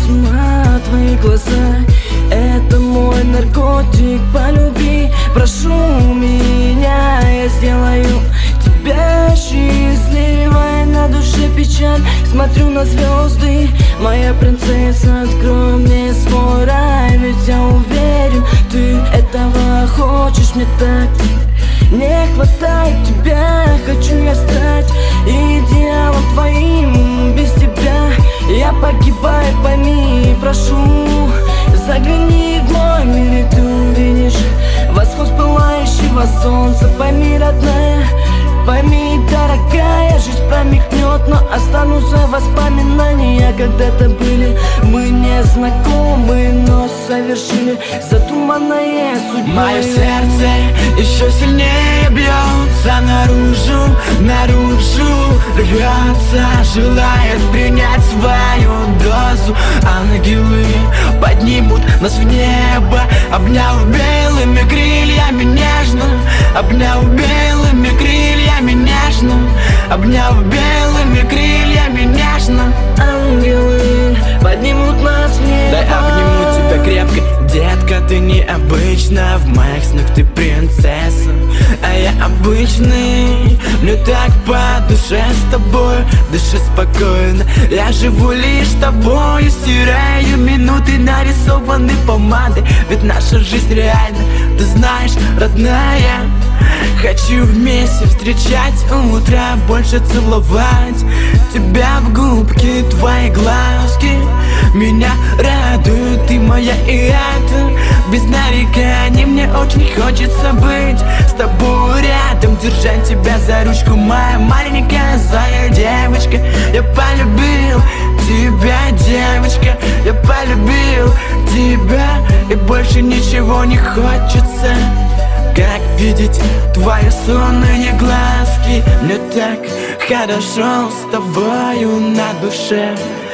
с ума твои глаза. Это мой наркотик по любви. Прошу меня, я сделаю тебя счастливой. На душе печаль, смотрю на звезды. Моя принцесса, открой мне свой рай. Ведь я уверен, ты этого хочешь. Мне так не хватает тебя. Хочу я стать идеалом твоим. Без тебя я погибаю, пойми, прошу. Загляни в мой мир, и ты увидишь восход пылающего солнца. Пойми, родная, пойми, дорогая, жизнь промелькнет, но останутся воспоминания. Когда-то были мы не знакомы, но совершили затуманное судьбой. Мое сердце еще сильнее бьется наружу, наружу рвется, желает принять свою дозу. Ангелы поднимут нас в небо, обняв белыми крыльями нежно, обняв белыми крыльями нежно, обняв белыми крыльями нежно. Ангелы поднимут нас в небо. Дай обниму тебя крепко, детка, ты необычна. В моих снах ты принцесса, а я обычный. Мне так по душе с тобой, дыши спокойно. Я живу лишь тобою, стираю минуты, нарисованы помадой. Ведь наша жизнь реальна, ты знаешь, родная. Хочу вместе встречать утро, больше целовать тебя в губки, твои глазки меня радуют, ты моя, и это без нареканий. Мне очень хочется быть с тобой рядом, держать тебя за ручку, моя маленькая злая девочка. Я полюбил тебя, девочка, я полюбил тебя, и больше ничего не хочется, как видеть твои сонные глазки. Мне так хорошо с тобою на душе,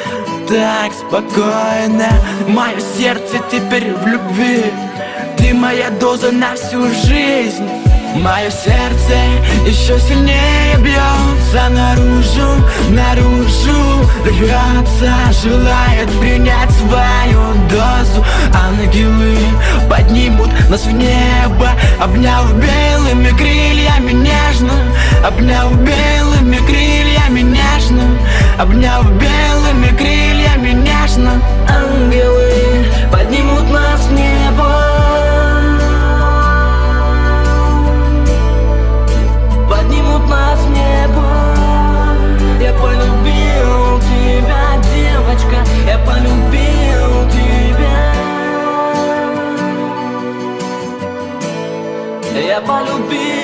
так спокойно. Мое сердце теперь в любви, ты моя доза на всю жизнь. Мое сердце еще сильнее бьется наружу, наружу рвется, желает принять свою дозу. Ангелы поднимут нас в небо, обняв белыми крыльями нежно, обняв белыми крыльями нежно, обняв белыми крыльями нежно. Ангелы поднимут нас в небо, поднимут нас в небо. Я полюбил тебя, девочка, я полюбил тебя. Я полюбил